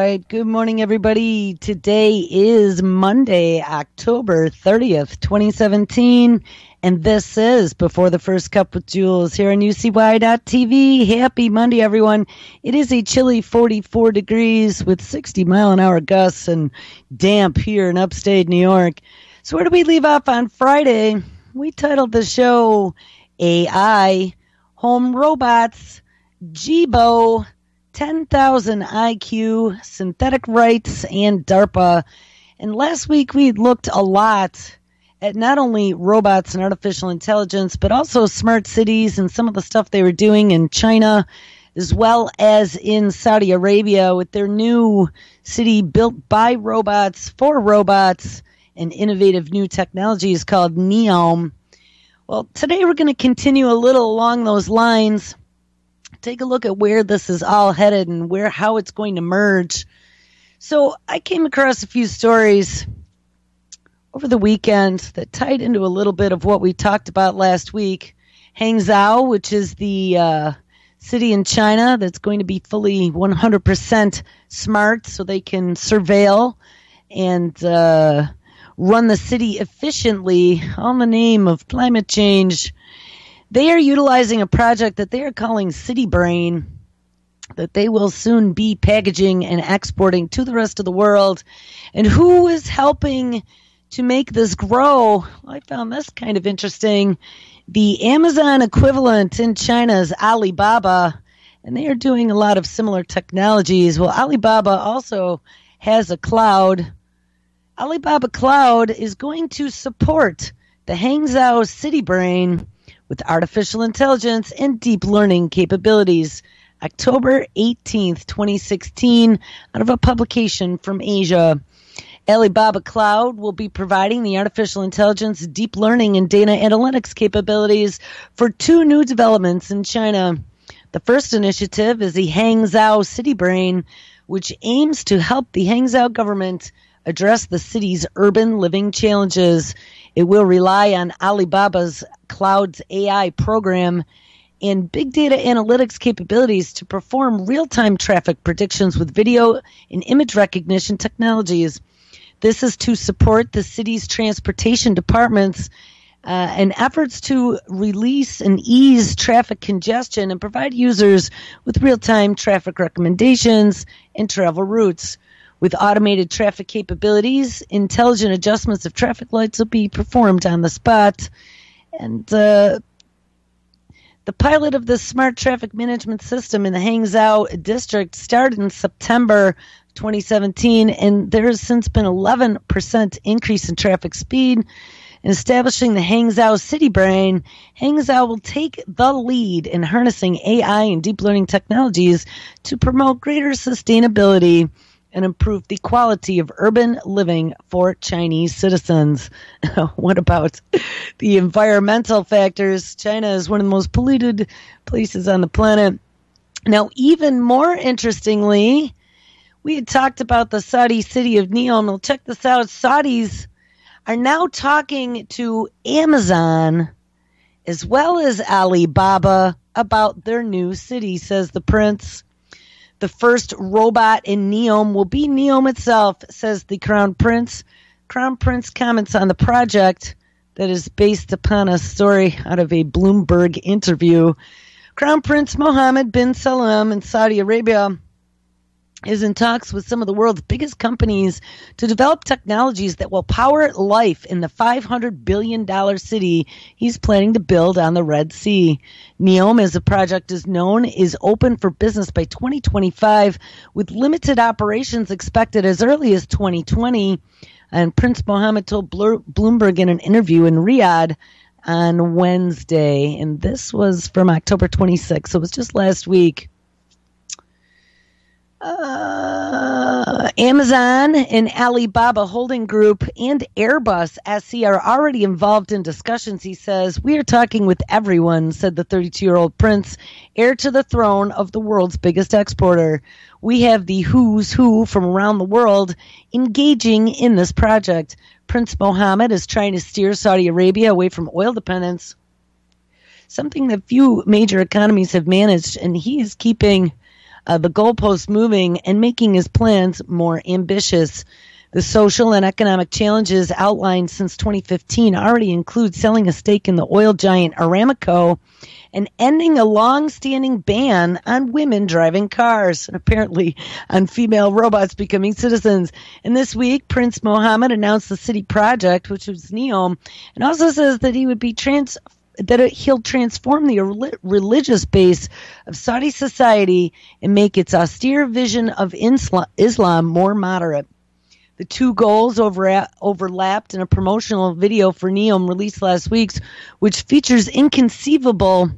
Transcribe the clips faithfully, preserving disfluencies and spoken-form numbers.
right. Good morning, everybody. Today is Monday, October thirtieth, twenty seventeen, and this is Before the First Cup with Jules here on U C Y dot T V. Happy Monday, everyone. It is a chilly forty-four degrees with sixty mile an hour gusts and damp here in upstate New York. So where do we leave off on Friday? We titled the show A I, Home Robots, Jibo, ten thousand I Q, synthetic rights, and DARPA. And last week we looked a lot at not only robots and artificial intelligence, but also smart cities and some of the stuff they were doing in China, as well as in Saudi Arabia with their new city built by robots, for robots, and innovative new technologies called NEOM. Well, today we're going to continue a little along those lines. Take a look at where this is all headed and where how it's going to merge. So I came across a few stories over the weekend that tied into a little bit of what we talked about last week. Hangzhou, which is the uh, city in China that's going to be fully one hundred percent smart so they can surveil and uh, run the city efficiently all in the name of climate change. They are utilizing a project that they are calling City Brain that they will soon be packaging and exporting to the rest of the world. And who is helping to make this grow? I found this kind of interesting. The Amazon equivalent in China is Alibaba, and they are doing a lot of similar technologies. Well, Alibaba also has a cloud. Alibaba Cloud is going to support the Hangzhou City Brain with artificial intelligence and deep learning capabilities. October eighteenth, twenty sixteen, out of a publication from Asia. Alibaba Cloud will be providing the artificial intelligence, deep learning, and data analytics capabilities for two new developments in China. The first initiative is the Hangzhou City Brain, which aims to help the Hangzhou government address the city's urban living challenges. It will rely on Alibaba's Cloud's A I program and big data analytics capabilities to perform real-time traffic predictions with video and image recognition technologies. This is to support the city's transportation departments uh, and efforts to release and ease traffic congestion and provide users with real-time traffic recommendations and travel routes. With automated traffic capabilities, intelligent adjustments of traffic lights will be performed on the spot. And uh, the pilot of the smart traffic management system in the Hangzhou district started in September twenty seventeen, and there has since been eleven percent increase in traffic speed. In establishing the Hangzhou City Brain, Hangzhou will take the lead in harnessing A I and deep learning technologies to promote greater sustainability and improve the quality of urban living for Chinese citizens. What about the environmental factors? China is one of the most polluted places on the planet. Now, even more interestingly, we had talked about the Saudi city of Neom. Well, check this out. Saudis are now talking to Amazon as well as Alibaba about their new city, says the prince. The first robot in Neom will be Neom itself, says the Crown Prince. Crown Prince comments on the project that is based upon a story out of a Bloomberg interview. Crown Prince Mohammed bin Salman in Saudi Arabia is in talks with some of the world's biggest companies to develop technologies that will power life in the five hundred billion dollars city he's planning to build on the Red Sea. Neom, as the project is known, is open for business by twenty twenty-five, with limited operations expected as early as twenty twenty. And Prince Mohammed told Bloomberg in an interview in Riyadh on Wednesday, and this was from October twenty-sixth, so it was just last week. Uh, Amazon and Alibaba Holding Group and Airbus S C are already involved in discussions, he says. We are talking with everyone, said the thirty-two-year-old prince, heir to the throne of the world's biggest exporter. We have the who's who from around the world engaging in this project. Prince Mohammed is trying to steer Saudi Arabia away from oil dependence, something that few major economies have managed, and he is keeping uh, the goalposts moving and making his plans more ambitious. The social and economic challenges outlined since twenty fifteen already include selling a stake in the oil giant Aramco and ending a long-standing ban on women driving cars, and apparently on female robots becoming citizens. And this week, Prince Mohammed announced the city project, which was NEOM, and also says that he would be trans that he'll transform the religious base of Saudi society and make its austere vision of Islam more moderate. The two goals over, overlapped in a promotional video for NEOM released last week, which features inconceivable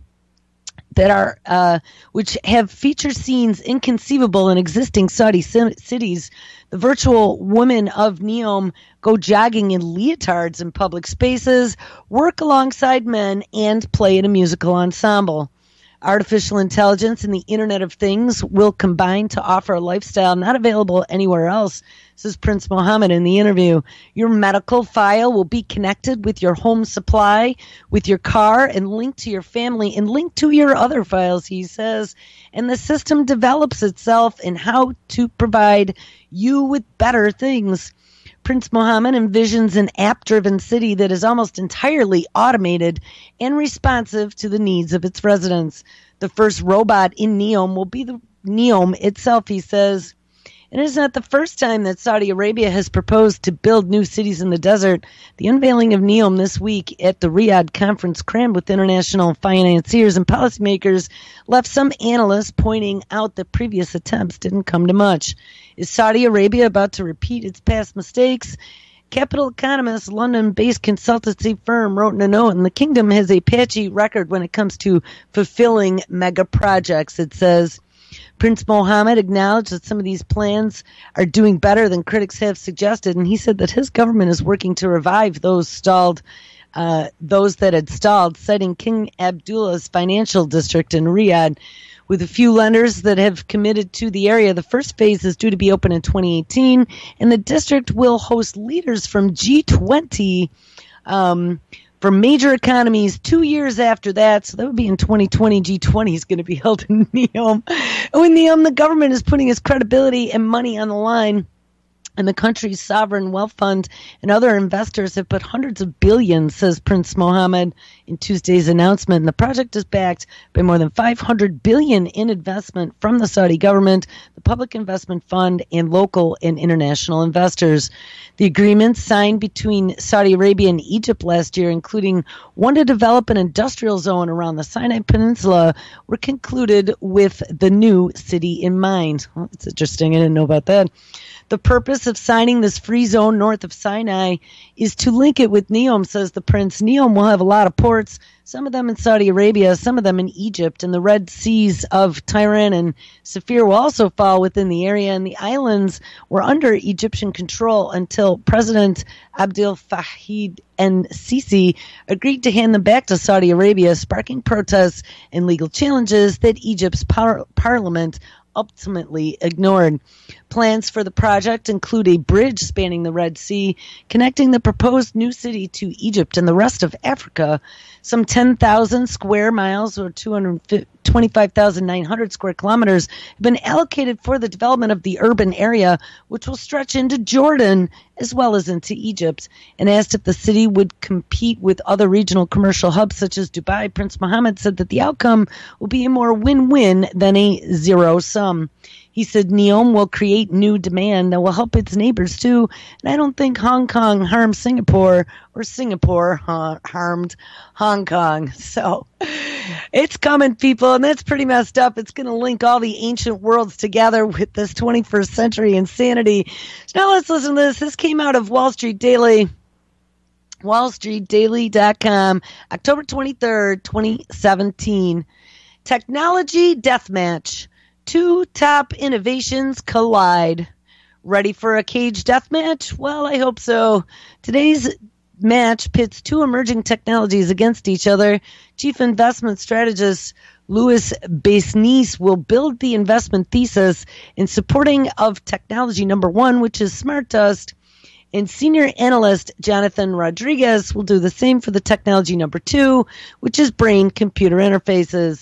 that are uh, which have feature scenes inconceivable in existing Saudi cities. The virtual women of NEOM go jogging in leotards in public spaces, work alongside men, and play in a musical ensemble. Artificial intelligence and the Internet of Things will combine to offer a lifestyle not available anywhere else, says Prince Mohammed in the interview. Your medical file will be connected with your home supply, with your car, and linked to your family, and linked to your other files, he says. And the system develops itself in how to provide you with better things. Prince Mohammed envisions an app-driven city that is almost entirely automated and responsive to the needs of its residents. The first robot in NEOM will be the NEOM itself, he says. It is not the first time that Saudi Arabia has proposed to build new cities in the desert. The unveiling of NEOM this week at the Riyadh conference, crammed with international financiers and policymakers, left some analysts pointing out that previous attempts didn't come to much. Is Saudi Arabia about to repeat its past mistakes? Capital Economists, London-based consultancy firm, wrote in a note, and the kingdom has a patchy record when it comes to fulfilling mega projects, it says. Prince Mohammed acknowledged that some of these plans are doing better than critics have suggested, and he said that his government is working to revive those stalled, uh, those that had stalled, citing King Abdullah's financial district in Riyadh. With a few lenders that have committed to the area, the first phase is due to be open in twenty eighteen, and the district will host leaders from G twenty um, from major economies two years after that. So that would be in twenty twenty. G twenty is going to be held in NEOM. And when NEOM, the government is putting its credibility and money on the line, and the country's sovereign wealth fund and other investors have put hundreds of billions, says Prince Mohammed in Tuesday's announcement. And the project is backed by more than five hundred billion dollars in investment from the Saudi government, the Public Investment Fund, and local and international investors. The agreements signed between Saudi Arabia and Egypt last year, including one to develop an industrial zone around the Sinai Peninsula, were concluded with the new city in mind. Well, that's interesting. I didn't know about that. The purpose of signing this free zone north of Sinai is to link it with NEOM, says the prince. NEOM will have a lot of ports, some of them in Saudi Arabia, some of them in Egypt, and the Red Seas of Tiran and Saphir will also fall within the area, and the islands were under Egyptian control until President Abdel Fattah el-Sisi agreed to hand them back to Saudi Arabia, sparking protests and legal challenges that Egypt's par- parliament ultimately ignored. Plans for the project include a bridge spanning the Red Sea, connecting the proposed new city to Egypt and the rest of Africa. Some ten thousand square miles, or two hundred twenty-five thousand nine hundred square kilometers, have been allocated for the development of the urban area, which will stretch into Jordan as well as into Egypt. And asked if the city would compete with other regional commercial hubs such as Dubai, Prince Mohammed said that the outcome will be a more win-win than a zero-sum. He said NEOM will create new demand that will help its neighbors too, and I don't think Hong Kong harmed Singapore or Singapore ha- harmed Hong Kong. So it's coming, people, and that's pretty messed up. It's going to link all the ancient worlds together with this twenty-first century insanity. So now let's listen to this. This came out of Wall Street Daily. wall street daily dot com, October twenty-third, twenty seventeen. Technology deathmatch. Two top innovations collide. Ready for a cage death match? Well, I hope so. Today's match pits two emerging technologies against each other. Chief investment strategist Louis Basnice will build the investment thesis in supporting of technology number one, which is smart dust. And senior analyst Jonathan Rodriguez will do the same for the technology number two, which is brain-computer interfaces.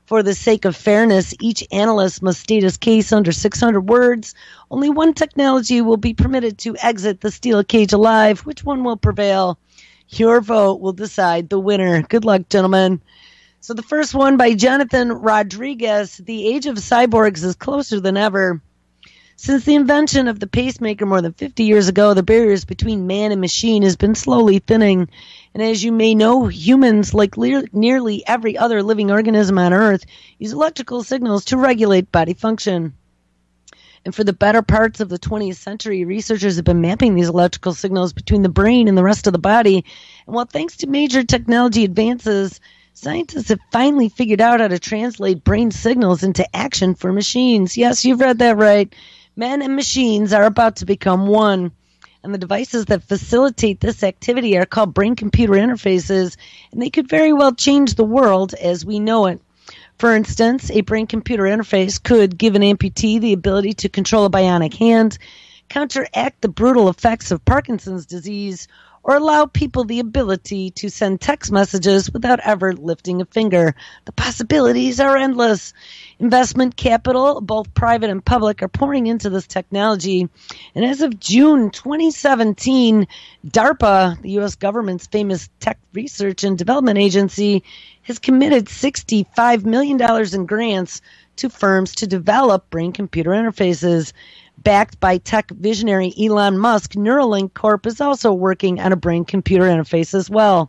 For the sake of fairness, each analyst must state his case under six hundred words. Only one technology will be permitted to exit the steel cage alive. Which one will prevail? Your vote will decide the winner. Good luck, gentlemen. So the first one by Jonathan Rodriguez. The age of cyborgs is closer than ever. Since the invention of the pacemaker more than fifty years ago, the barriers between man and machine has been slowly thinning. And as you may know, humans, like le- nearly every other living organism on Earth, use electrical signals to regulate body function. And for the better parts of the twentieth century, researchers have been mapping these electrical signals between the brain and the rest of the body. And while thanks to major technology advances, scientists have finally figured out how to translate brain signals into action for machines. Yes, you've read that right. Men and machines are about to become one. And the devices that facilitate this activity are called brain-computer interfaces, and they could very well change the world as we know it. For instance, a brain-computer interface could give an amputee the ability to control a bionic hand, counteract the brutal effects of Parkinson's disease, or allow people the ability to send text messages without ever lifting a finger. The possibilities are endless. Investment capital, both private and public, are pouring into this technology. And as of June twenty seventeen, DARPA, the U S government's famous tech research and development agency, has committed sixty-five million dollars in grants to firms to develop brain-computer interfaces. Backed by tech visionary Elon Musk, Neuralink Corp is also working on a brain-computer interface as well.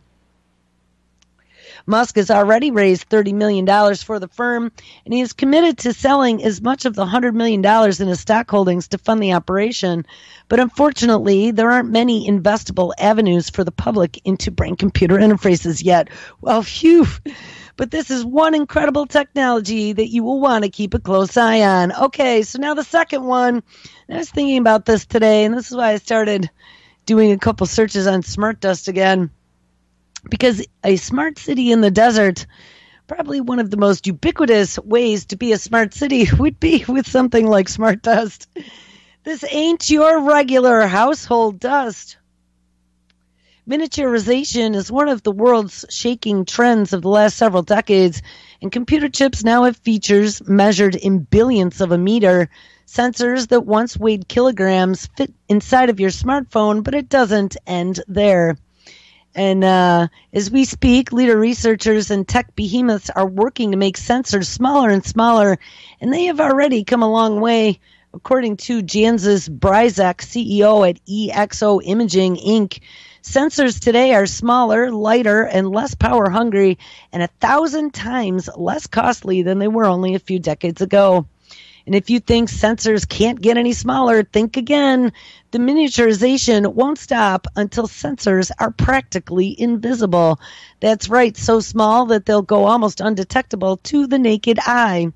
Musk has already raised thirty million dollars for the firm, and he is committed to selling as much of the one hundred million dollars in his stock holdings to fund the operation. But unfortunately, there aren't many investable avenues for the public into brain-computer interfaces yet. Well, phew. But this is one incredible technology that you will want to keep a close eye on. Okay, so now the second one. I was thinking about this today, and this is why I started doing a couple searches on smart dust again. Because a smart city in the desert, probably one of the most ubiquitous ways to be a smart city would be with something like smart dust. This ain't your regular household dust. Miniaturization is one of the world's shaking trends of the last several decades, and computer chips now have features measured in billionths of a meter. Sensors that once weighed kilograms fit inside of your smartphone, but it doesn't end there. And uh, as we speak, leader researchers and tech behemoths are working to make sensors smaller and smaller, and they have already come a long way. According to Jancis Bryczak, C E O at E X O Imaging, Incorporated, sensors today are smaller, lighter, and less power-hungry, and a thousand times less costly than they were only a few decades ago. And if you think sensors can't get any smaller, think again. The miniaturization won't stop until sensors are practically invisible. That's right, so small that they'll go almost undetectable to the naked eye.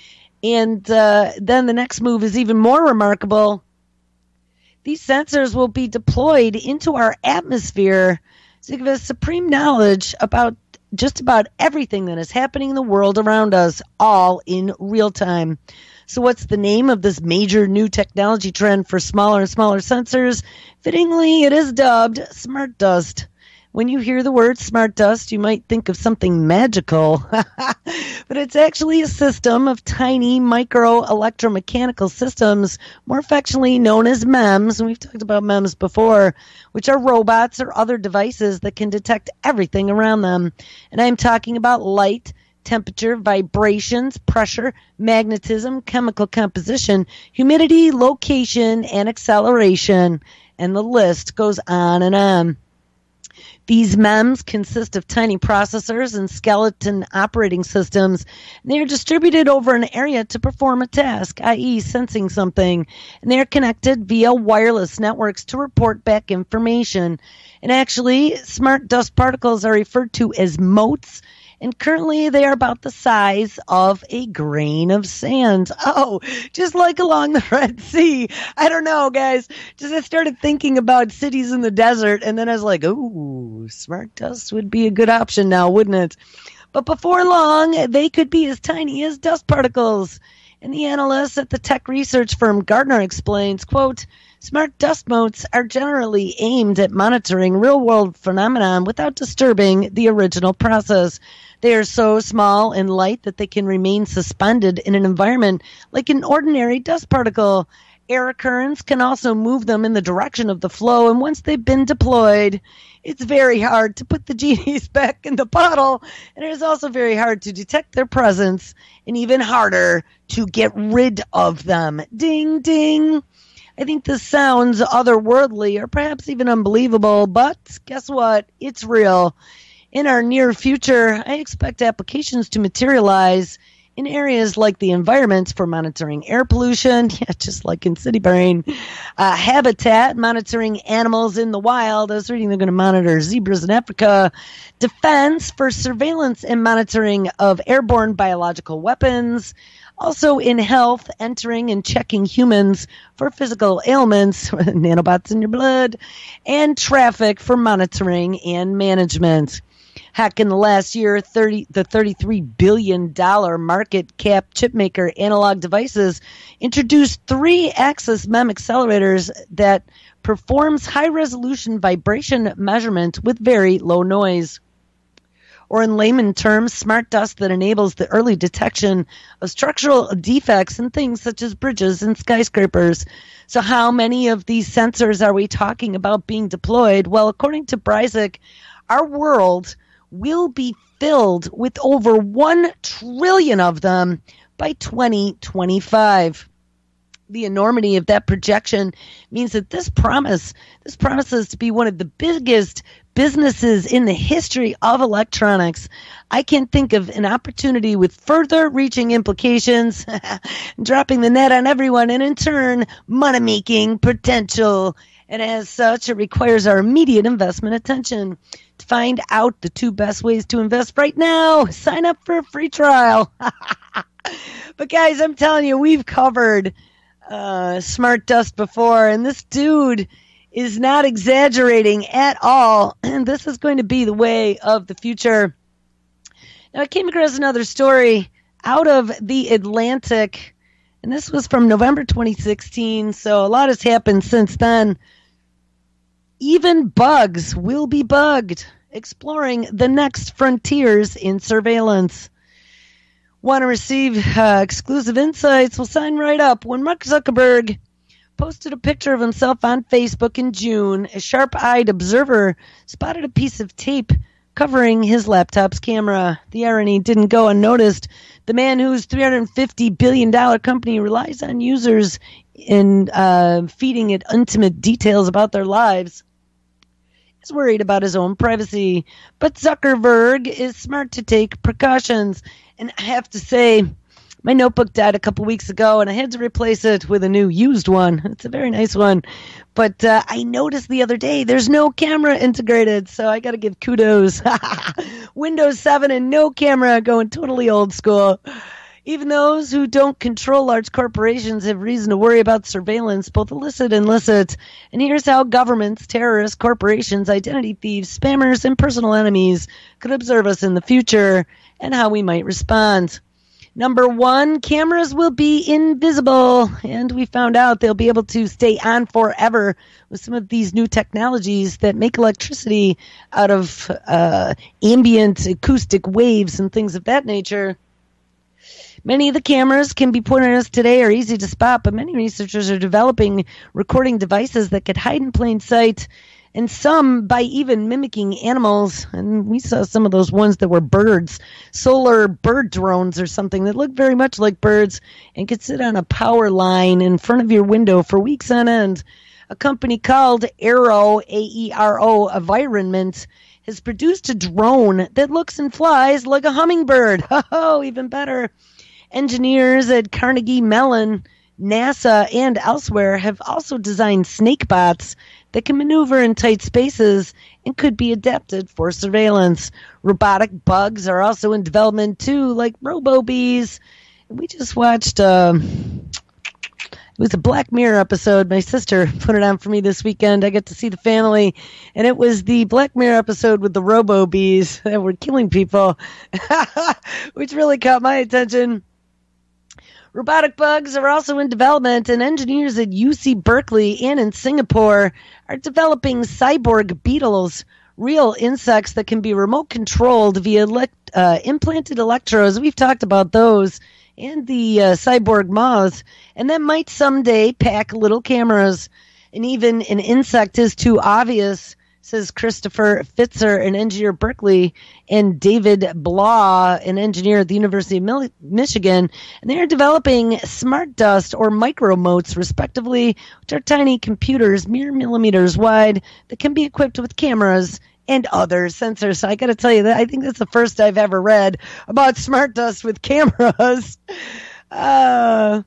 And uh, then the next move is even more remarkable. These sensors will be deployed into our atmosphere to give us supreme knowledge about just about everything that is happening in the world around us, all in real time. So what's the name of this major new technology trend for smaller and smaller sensors? Fittingly, it is dubbed smart dust. When you hear the word smart dust, you might think of something magical, but it's actually a system of tiny micro electromechanical systems, more affectionately known as MEMS, and we've talked about MEMS before, which are robots or other devices that can detect everything around them. And I'm talking about light, temperature, vibrations, pressure, magnetism, chemical composition, humidity, location, and acceleration, and the list goes on and on. These MEMS consist of tiny processors and skeleton operating systems. And they are distributed over an area to perform a task, that is sensing something. And they are connected via wireless networks to report back information. And actually, smart dust particles are referred to as motes. And currently they are about the size of a grain of sand. Oh, just like along the Red Sea. I don't know, guys. Just I started thinking about cities in the desert, and then I was like, ooh, smart dust would be a good option now, wouldn't it? But before long, they could be as tiny as dust particles. And the analyst at the tech research firm Gartner explains, quote, smart dust motes are generally aimed at monitoring real-world phenomenon without disturbing the original process. They are so small and light that they can remain suspended in an environment like an ordinary dust particle. Air currents can also move them in the direction of the flow, and once they've been deployed, it's very hard to put the genies back in the bottle, and it is also very hard to detect their presence, and even harder to get rid of them. Ding, ding. I think this sounds otherworldly or perhaps even unbelievable, but guess what? It's real. In our near future, I expect applications to materialize in areas like the environment for monitoring air pollution, yeah, just like in City Brain, uh, habitat, monitoring animals in the wild. I was reading they're going to monitor zebras in Africa, defense for surveillance and monitoring of airborne biological weapons, also in health, entering and checking humans for physical ailments, nanobots in your blood, and traffic for monitoring and management. Heck, in the last year, thirty the thirty-three billion dollars market cap chipmaker Analog Devices introduced three-axis MEM accelerators that performs high-resolution vibration measurement with very low noise. Or in layman terms, smart dust that enables the early detection of structural defects in things such as bridges and skyscrapers. So how many of these sensors are we talking about being deployed? Well, according to Bryzik, our world will be filled with over one trillion of them by twenty twenty-five. The enormity of that projection means that this promise, this promises to be one of the biggest businesses in the history of electronics. I can think of an opportunity with further reaching implications, dropping the net on everyone, and in turn, money-making potential. And as such, it requires our immediate investment attention. To find out the two best ways to invest right now, sign up for a free trial. But guys, I'm telling you, we've covered uh, smart dust before, and this dude is not exaggerating at all. And this is going to be the way of the future. Now, I came across another story out of The Atlantic, and this was from November twenty sixteen, so a lot has happened since then. Even bugs will be bugged, exploring the next frontiers in surveillance. Want to receive uh, exclusive insights? Well, sign right up. When Mark Zuckerberg posted a picture of himself on Facebook in June, a sharp-eyed observer spotted a piece of tape covering his laptop's camera. The irony didn't go unnoticed. The man whose three hundred fifty billion dollars company relies on users in uh, feeding it intimate details about their lives is worried about his own privacy. But Zuckerberg is smart to take precautions. And I have to say, my notebook died a couple weeks ago, and I had to replace it with a new used one. It's a very nice one. But uh, I noticed the other day there's no camera integrated, so I got to give kudos. Windows seven and no camera, going totally old school. Even those who don't control large corporations have reason to worry about surveillance, both illicit and licit. And here's how governments, terrorists, corporations, identity thieves, spammers, and personal enemies could observe us in the future and how we might respond. Number one, cameras will be invisible, and we found out they'll be able to stay on forever with some of these new technologies that make electricity out of uh, ambient acoustic waves and things of that nature. Many of the cameras can be pointed at us today are easy to spot, but many researchers are developing recording devices that could hide in plain sight, and some by even mimicking animals. And we saw some of those ones that were birds, solar bird drones or something that looked very much like birds and could sit on a power line in front of your window for weeks on end. A company called Aero, A E R O, Environment, has produced a drone that looks and flies like a hummingbird. Oh, even better. Engineers at Carnegie Mellon, NASA, and elsewhere have also designed snake bots that can maneuver in tight spaces and could be adapted for surveillance. Robotic bugs are also in development too, like robo-bees. We just watched, uh, it was a Black Mirror episode. My sister put it on for me this weekend. I got to see the family, and it was the Black Mirror episode with the robo-bees that were killing people, which really caught my attention. Robotic bugs are also in development, and engineers at U C Berkeley and in Singapore are developing cyborg beetles, real insects that can be remote controlled via elect, uh, implanted electrodes. We've talked about those, and the uh, cyborg moths, and that might someday pack little cameras. And even an insect is too obvious, says Christopher Fitzer, an engineer at Berkeley, and David Blah, an engineer at the University of Mil- Michigan. And they are developing smart dust or micromotes, respectively, which are tiny computers, mere millimeters wide, that can be equipped with cameras and other sensors. So I got to tell you that I think that's the first I've ever read about smart dust with cameras. Uh,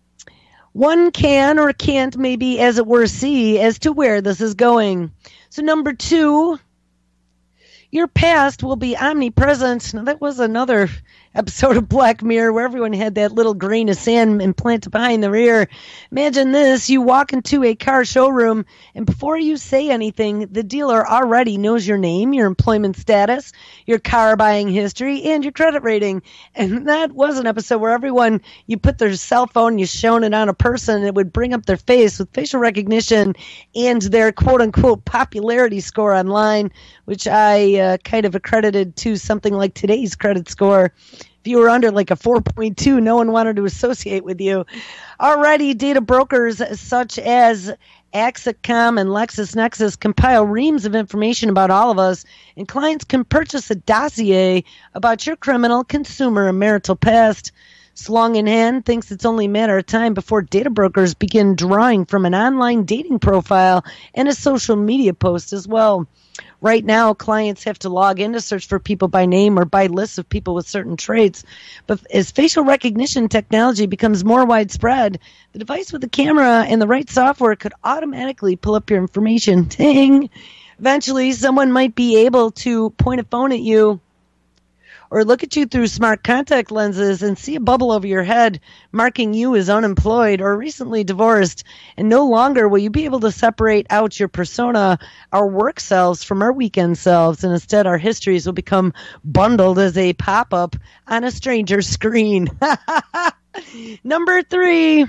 one can or can't maybe, as it were, see as to where this is going. So number two, your past will be omnipresent. Now, that was another episode of Black Mirror where everyone had that little grain of sand implanted behind their ear. Imagine this. You walk into a car showroom, and before you say anything, the dealer already knows your name, your employment status, your car buying history, and your credit rating. And that was an episode where everyone, you put their cell phone, you shone it on a person, and it would bring up their face with facial recognition and their quote-unquote popularity score online, which I uh, kind of accredited to something like today's credit score. If you were under like a four point two, no one wanted to associate with you. Already, data brokers such as Axicom and LexisNexis compile reams of information about all of us, and clients can purchase a dossier about your criminal, consumer, and marital past. Slong in Hand thinks it's only a matter of time before data brokers begin drawing from an online dating profile and a social media post as well. Right now, clients have to log in to search for people by name or by lists of people with certain traits. But as facial recognition technology becomes more widespread, the device with the camera and the right software could automatically pull up your information. Ding! Eventually, someone might be able to point a phone at you or look at you through smart contact lenses and see a bubble over your head marking you as unemployed or recently divorced. And no longer will you be able to separate out your persona, our work selves, from our weekend selves. And instead, our histories will become bundled as a pop-up on a stranger's screen. Number three,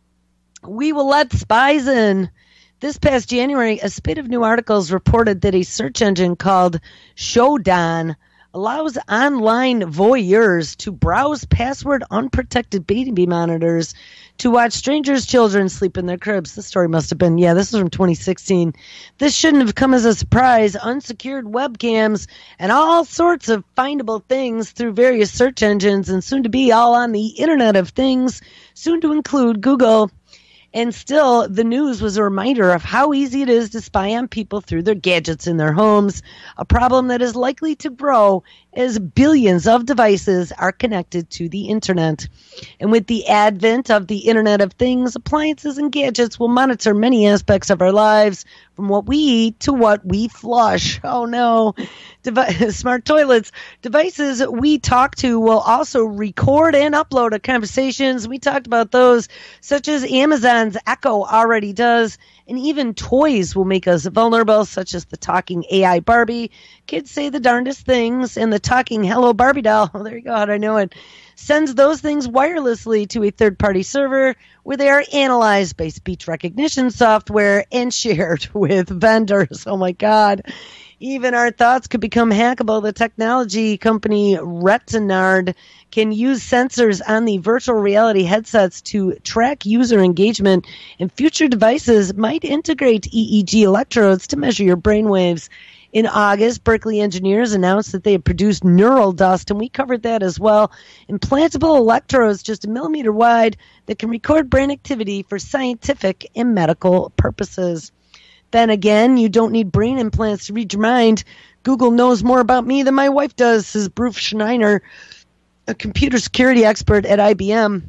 we will let spies in. This past January, a spate of new articles reported that a search engine called Shodan allows online voyeurs to browse password unprotected baby monitors to watch strangers' children sleep in their cribs. This story must have been, yeah, this is from twenty sixteen. This shouldn't have come as a surprise. Unsecured webcams and all sorts of findable things through various search engines, and soon to be all on the Internet of Things, soon to include Google. And still, the news was a reminder of how easy it is to spy on people through their gadgets in their homes, a problem that is likely to grow as billions of devices are connected to the Internet. And with the advent of the Internet of Things, appliances and gadgets will monitor many aspects of our lives, from what we eat to what we flush. Oh no. Devi- smart toilets. Devices we talk to will also record and upload our conversations. We talked about those, such as Amazon's Echo already does. And even toys will make us vulnerable, such as the talking A I Barbie. Kids say the darndest things, and the talking Hello Barbie doll, oh, there you go, how'd I know it, sends those things wirelessly to a third-party server where they are analyzed by speech recognition software and shared with vendors. Oh, my God. Even our thoughts could become hackable. The technology company Retinard can use sensors on the virtual reality headsets to track user engagement, and future devices might integrate E E G electrodes to measure your brainwaves. In August, Berkeley engineers announced that they had produced neural dust, and we covered that as well. Implantable electrodes just a millimeter wide that can record brain activity for scientific and medical purposes. Then again, you don't need brain implants to read your mind. Google knows more about me than my wife does, says Bruce Schneider, a computer security expert at I B M.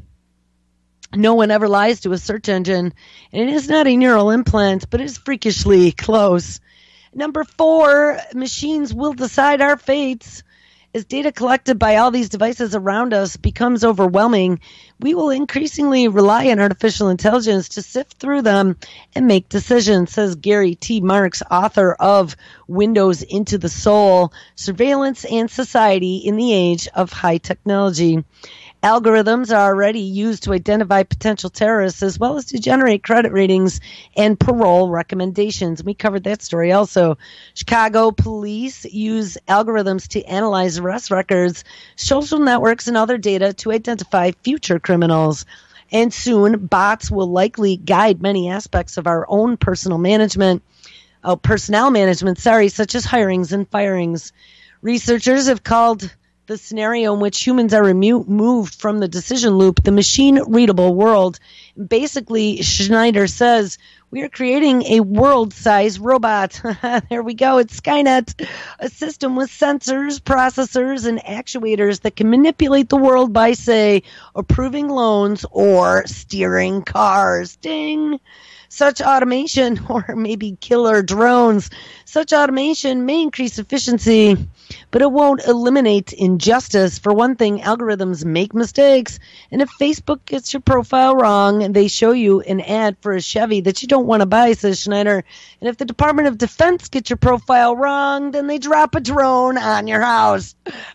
No one ever lies to a search engine, and it is not a neural implant, but it is freakishly close. Number four, machines will decide our fates. As data collected by all these devices around us becomes overwhelming, we will increasingly rely on artificial intelligence to sift through them and make decisions, says Gary T. Marks, author of Windows into the Soul, Surveillance and Society in the Age of High Technology. algorithms are already used to identify potential terrorists as well as to generate credit ratings and parole recommendations. We covered that story also. Chicago police use algorithms to analyze arrest records, social networks, and other data to identify future criminals. And soon, bots will likely guide many aspects of our own personal management, oh, personnel management, sorry, such as hirings and firings. Researchers have called the scenario in which humans are removed from the decision loop the machine-readable world. Basically, Schneider says, we are creating a world-sized robot. There we go. It's Skynet, a system with sensors, processors, and actuators that can manipulate the world by, say, approving loans or steering cars. Ding! Such automation, or maybe killer drones, such automation may increase efficiency, but it won't eliminate injustice. For one thing, algorithms make mistakes, and if Facebook gets your profile wrong and they show you an ad for a Chevy that you don't want to buy, says Schneider, and if the Department of Defense gets your profile wrong, then they drop a drone on your house.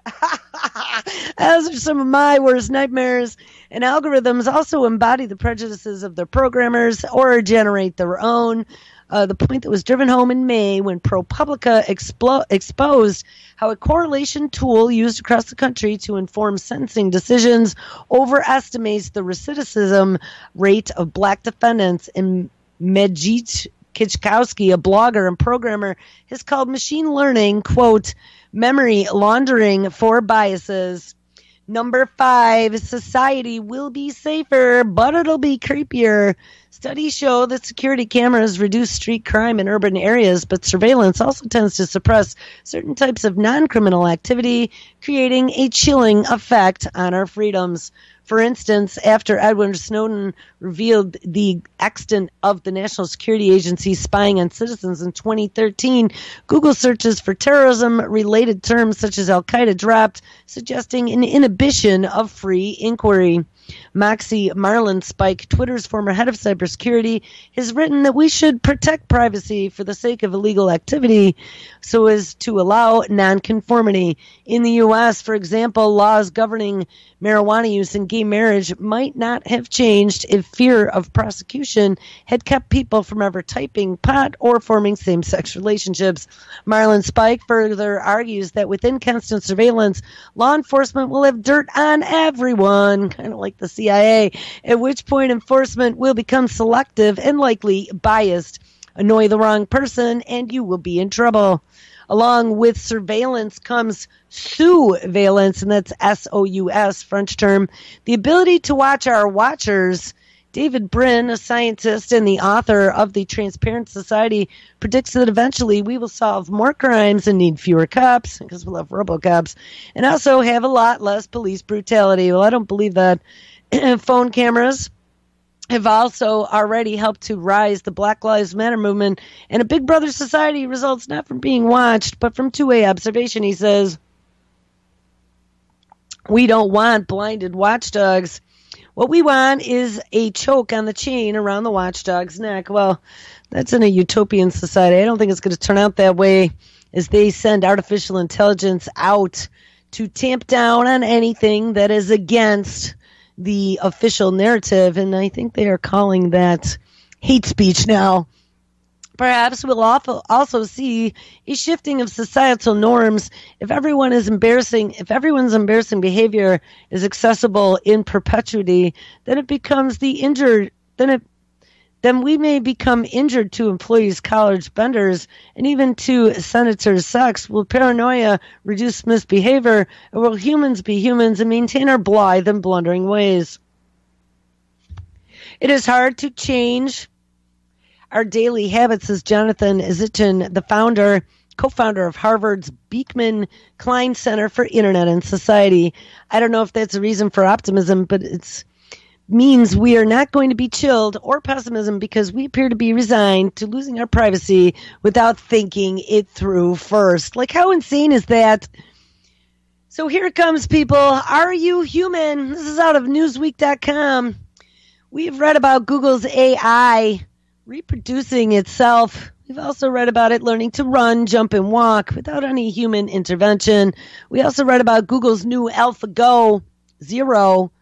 Those are some of my worst nightmares. And algorithms also embody the prejudices of their programmers or generate their own. Uh, the point that was driven home in May when ProPublica explo- exposed how a correlation tool used across the country to inform sentencing decisions overestimates the recidivism rate of black defendants. And Majid Kichkowski, a blogger and programmer, has called machine learning, quote, memory laundering for biases. Number five, society will be safer, but it'll be creepier. Studies show that security cameras reduce street crime in urban areas, but surveillance also tends to suppress certain types of non-criminal activity, creating a chilling effect on our freedoms. For instance, after Edward Snowden revealed the extent of the National Security Agency spying on citizens in twenty thirteen, Google searches for terrorism-related terms such as Al-Qaeda dropped, suggesting an inhibition of free inquiry. Moxie Marlinspike, Twitter's former head of cybersecurity, has written that we should protect privacy for the sake of illegal activity so as to allow nonconformity. In the U S, for example, laws governing marijuana use and gay marriage might not have changed if fear of prosecution had kept people from ever typing pot or forming same-sex relationships. Marlinspike further argues that within constant surveillance, law enforcement will have dirt on everyone, kind of like the C I A, at which point enforcement will become selective and likely biased. Annoy the wrong person and you will be in trouble. Along with surveillance comes sous-veillance, and that's S O U S, French term, the ability to watch our watchers. David Brin, a scientist and the author of The Transparent Society, predicts that eventually we will solve more crimes and need fewer cops, because we'll have RoboCops, and also have a lot less police brutality. Well, I don't believe that. Phone cameras have also already helped to rise the Black Lives Matter movement, and a Big Brother society results not from being watched, but from two-way observation, he says. We don't want blinded watchdogs. What we want is a choke on the chain around the watchdog's neck. Well, that's in a utopian society. I don't think it's going to turn out that way as they send artificial intelligence out to tamp down on anything that is against the official narrative, and I think they are calling that hate speech now. Perhaps we'll also see a shifting of societal norms. If everyone is embarrassing, if everyone's embarrassing behavior is accessible in perpetuity, then it becomes the injured. Then it, then we may become injured to employees, college benders, and even to senators' sex. Will paranoia reduce misbehavior, or will humans be humans and maintain our blithe and blundering ways? It is hard to change our daily habits, says Jonathan Zitchin, the founder, co-founder of Harvard's Beekman Klein Center for Internet and Society. I don't know if that's a reason for optimism, but it's means we are not going to be chilled or pessimism because we appear to be resigned to losing our privacy without thinking it through first. Like, how insane is that? So here it comes, people. Are you human? This is out of Newsweek dot com. We've read about Google's A I reproducing itself. We've also read about it learning to run, jump, and walk without any human intervention. We also read about Google's new AlphaGo Zero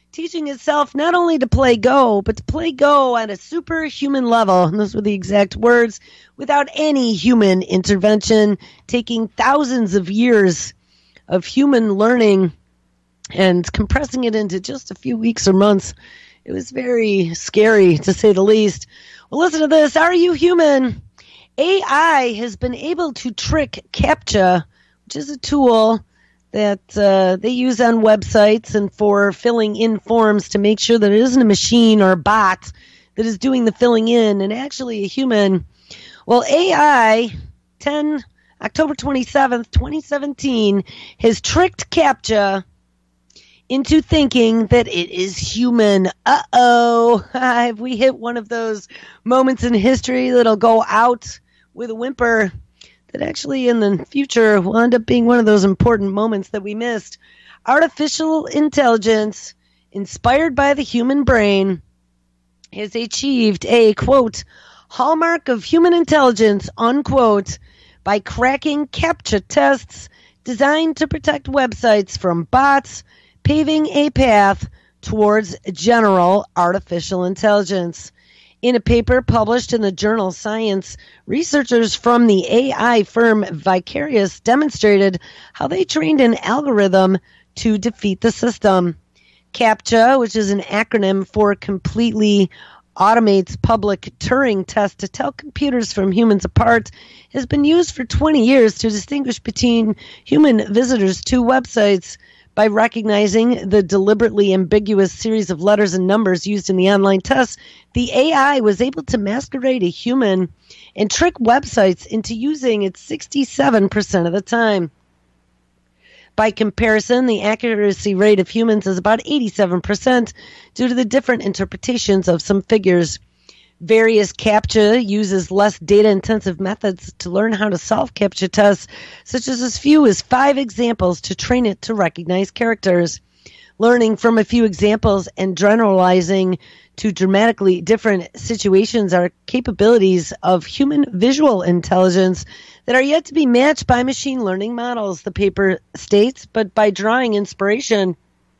teaching itself not only to play Go, but to play Go at a superhuman level. And those were the exact words, without any human intervention, taking thousands of years of human learning and compressing it into just a few weeks or months. It was very scary, to say the least. Well, listen to this. Are you human? A I has been able to trick CAPTCHA, which is a tool that uh, they use on websites and for filling in forms to make sure that it isn't a machine or a bot that is doing the filling in and actually a human. Well, A I, ten October twenty-seventh, twenty seventeen, has tricked CAPTCHA into thinking that it is human. Uh-oh. Have we hit one of those moments in history that'll go out with a whimper that actually in the future will end up being one of those important moments that we missed? Artificial intelligence, inspired by the human brain, has achieved a, quote, hallmark of human intelligence, unquote, by cracking CAPTCHA tests designed to protect websites from bots, paving a path towards general artificial intelligence. In a paper published in the journal Science, researchers from the A I firm Vicarious demonstrated how they trained an algorithm to defeat the system. CAPTCHA, which is an acronym for Completely Automates Public Turing Test to tell computers from humans apart, has been used for twenty years to distinguish between human visitors to websites. By recognizing the deliberately ambiguous series of letters and numbers used in the online tests, the A I was able to masquerade a human and trick websites into using it sixty-seven percent of the time. By comparison, the accuracy rate of humans is about eighty-seven percent due to the different interpretations of some figures. Various CAPTCHA uses less data-intensive methods to learn how to solve CAPTCHA tests, such as as few as five examples to train it to recognize characters. Learning from a few examples and generalizing to dramatically different situations are capabilities of human visual intelligence that are yet to be matched by machine learning models, the paper states, but by drawing inspiration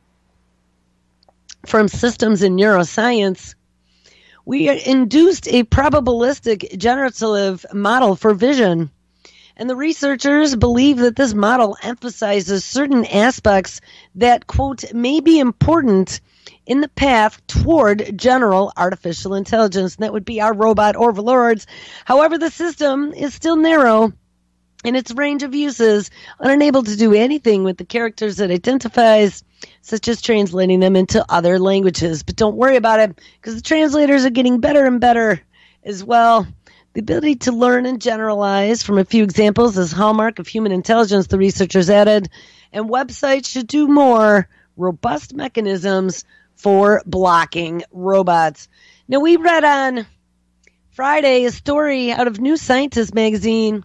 from systems in neuroscience, we induced a probabilistic generative model for vision. And the researchers believe that this model emphasizes certain aspects that, quote, may be important in the path toward general artificial intelligence. And that would be our robot overlords. However, the system is still narrow in its range of uses, unable to do anything with the characters it identifies, such as translating them into other languages. But don't worry about it, because the translators are getting better and better as well. The ability to learn and generalize from a few examples is hallmark of human intelligence, the researchers added, and websites should do more robust mechanisms for blocking robots. Now, we read on Friday a story out of New Scientist magazine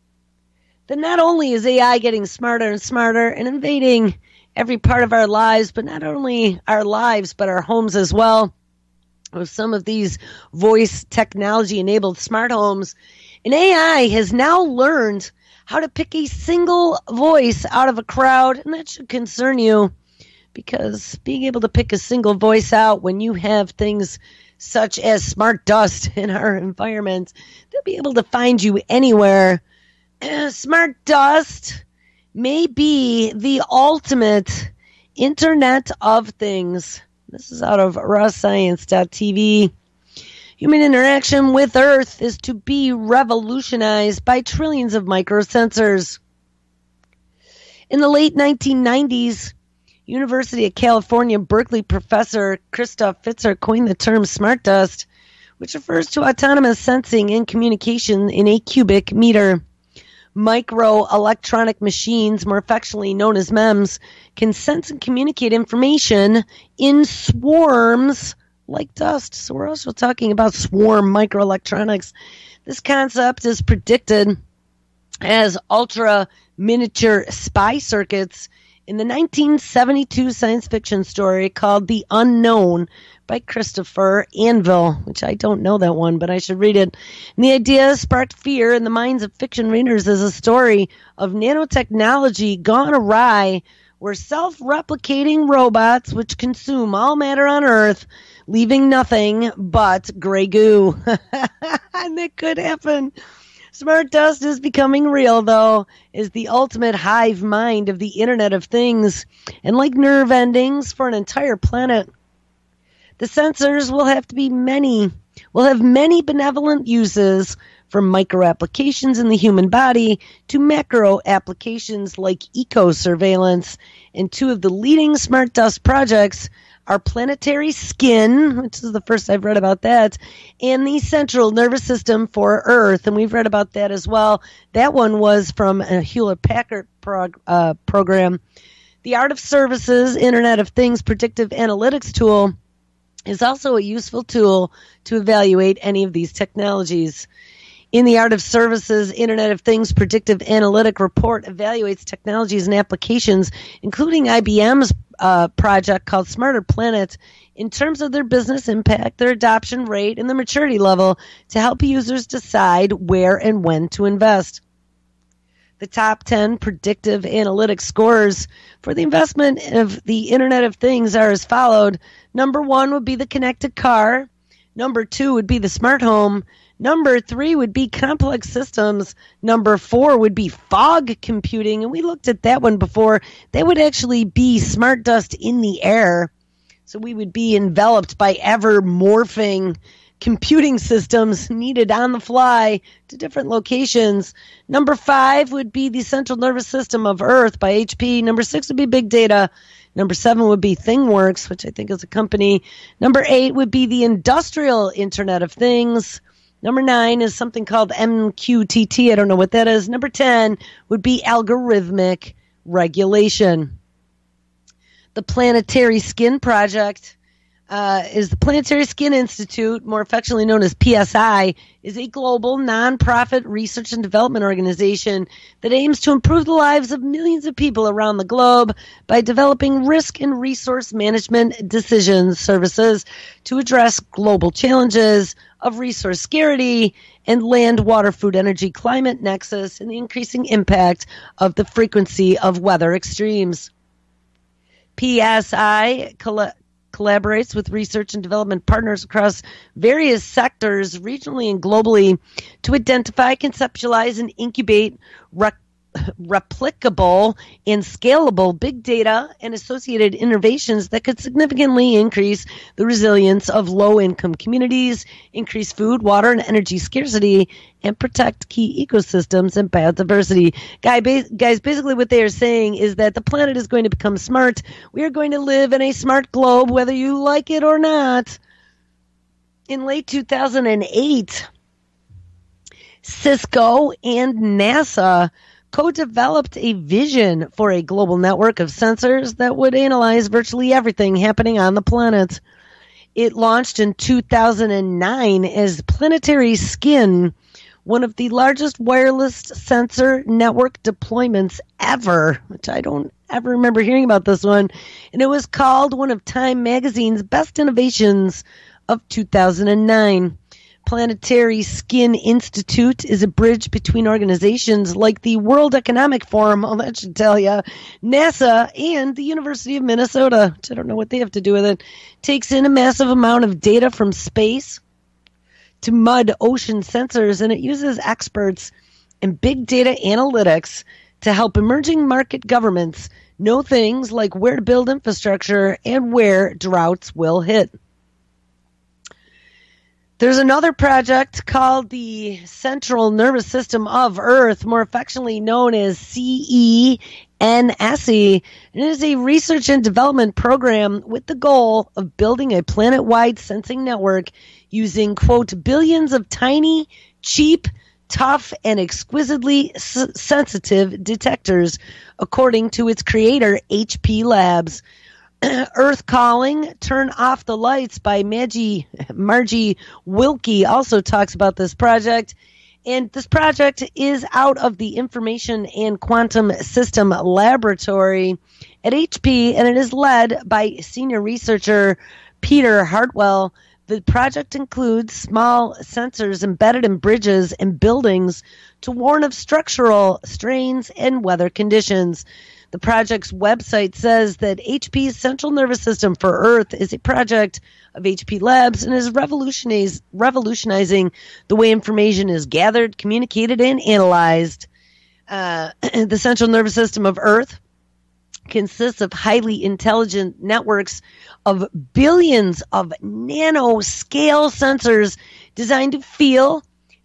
that not only is A I getting smarter and smarter and invading every part of our lives, but not only our lives, but our homes as well. With some of these voice technology-enabled smart homes, and A I has now learned how to pick a single voice out of a crowd, and that should concern you, because being able to pick a single voice out when you have things such as smart dust in our environment, they'll be able to find you anywhere. Smart dust may be the ultimate Internet of Things. This is out of raw science dot t v. Human interaction with Earth is to be revolutionized by trillions of microsensors. In the late nineteen nineties, University of California, Berkeley professor Christoph Pfister coined the term smart dust, which refers to autonomous sensing and communication in a cubic meter. Microelectronic machines, more affectionately known as MEMS, can sense and communicate information in swarms like dust. So we're also talking about swarm microelectronics. This concept is predicted as ultra miniature spy circuits in the nineteen seventy-two science fiction story called The Unknown by Christopher Anvil, which I don't know that one, but I should read it. And the idea sparked fear in the minds of fiction readers as a story of nanotechnology gone awry were self-replicating robots which consume all matter on Earth, leaving nothing but gray goo. And that could happen. Smart dust is becoming real, though, is the ultimate hive mind of the Internet of Things. And like nerve endings for an entire planet, the sensors will have to be many, will have many benevolent uses, from micro applications in the human body to macro applications like eco-surveillance. And two of the leading smart dust projects are Planetary Skin, which is the first I've read about that, and the Central Nervous System for Earth. And we've read about that as well. That one was from a Hewlett-Packard prog- uh, program. The Art of Services Internet of Things predictive analytics tool is also a useful tool to evaluate any of these technologies. In the Art of Services Internet of Things predictive analytic report evaluates technologies and applications, including I B M's uh, project called Smarter Planet, in terms of their business impact, their adoption rate, and their maturity level to help users decide where and when to invest. The top ten predictive analytics scores for the investment of the Internet of Things are as followed. Number one would be the connected car. Number two would be the smart home. Number three would be complex systems. Number four would be fog computing. And we looked at that one before. That would actually be smart dust in the air. So we would be enveloped by ever morphing computing systems needed on the fly to different locations. Number five would be the Central Nervous System of Earth by H P. Number six would be big data. Number seven would be ThingWorx, which I think is a company. Number eight would be the Industrial Internet of Things. Number nine is something called M Q T T. I don't know what that is. Number ten would be algorithmic regulation. The Planetary Skin Project uh, is the Planetary Skin Institute, more affectionately known as P S I, is a global nonprofit research and development organization that aims to improve the lives of millions of people around the globe by developing risk and resource management decisions services to address global challenges of resource scarcity and land, water, food, energy, climate nexus, and the increasing impact of the frequency of weather extremes. P S I coll- collaborates with research and development partners across various sectors, regionally and globally, to identify, conceptualize, and incubate rec- replicable and scalable big data and associated innovations that could significantly increase the resilience of low-income communities, increase food, water, and energy scarcity, and protect key ecosystems and biodiversity. Guy, ba- guys, basically what they are saying is that the planet is going to become smart. We are going to live in a smart globe, whether you like it or not. In late two thousand eight, Cisco and NASA co-developed a vision for a global network of sensors that would analyze virtually everything happening on the planet. It launched in two thousand nine as Planetary Skin, one of the largest wireless sensor network deployments ever, which I don't ever remember hearing about this one. And it was called one of Time Magazine's best innovations of two thousand nine. Planetary Skin Institute is a bridge between organizations like the World Economic Forum, oh, that should tell you, NASA, and the University of Minnesota, which I don't know what they have to do with it. Takes in a massive amount of data from space to mud ocean sensors, and it uses experts in big data analytics to help emerging market governments know things like where to build infrastructure and where droughts will hit. There's another project called the Central Nervous System of Earth, more affectionately known as C E N S E. It is a research and development program with the goal of building a planet-wide sensing network using, quote, billions of tiny, cheap, tough, and exquisitely s- sensitive detectors, according to its creator, H P Labs. Earth Calling, Turn Off the Lights by Maggie, Margie Wilkie also talks about this project. And this project is out of the Information and Quantum System Laboratory at H P, and it is led by senior researcher Peter Hartwell. The project includes small sensors embedded in bridges and buildings to warn of structural strains and weather conditions. The project's website says that H P's Central Nervous System for Earth is a project of H P Labs and is revolutioniz- revolutionizing the way information is gathered, communicated, and analyzed. Uh, the Central Nervous System of Earth consists of highly intelligent networks of billions of nanoscale sensors designed to feel,